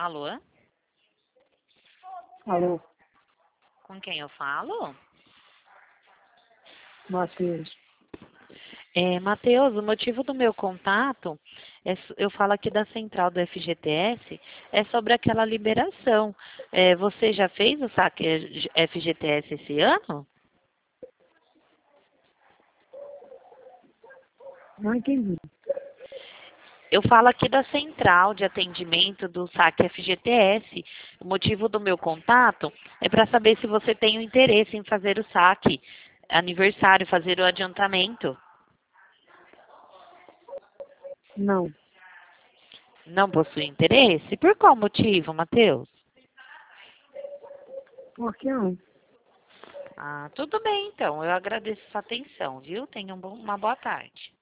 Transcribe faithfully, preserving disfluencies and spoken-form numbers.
Alô? Alô, Com quem eu falo? Matheus. É, Matheus, o motivo do meu contato, é, s- eu falo aqui da central do F G T S, é sobre aquela liberação. É, você já fez o saque F G T S esse ano? Não entendi. Eu falo aqui da central de atendimento do saque F G T S. O motivo do meu contato é para saber se você tem o interesse em fazer o saque aniversário, fazer o adiantamento. Não. Não possui interesse? Por qual motivo, Matheus? Por que não? Ah, tudo bem, então. Eu agradeço sua atenção, viu? Tenha um bom- uma boa tarde.